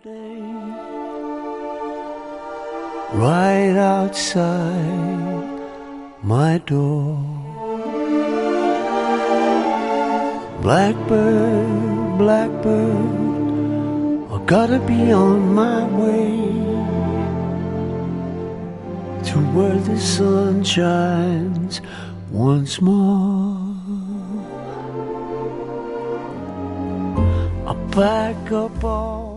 day, right outside my door. Blackbird, blackbird, I gotta be on my way to where the sun shines once more. I'll pack up all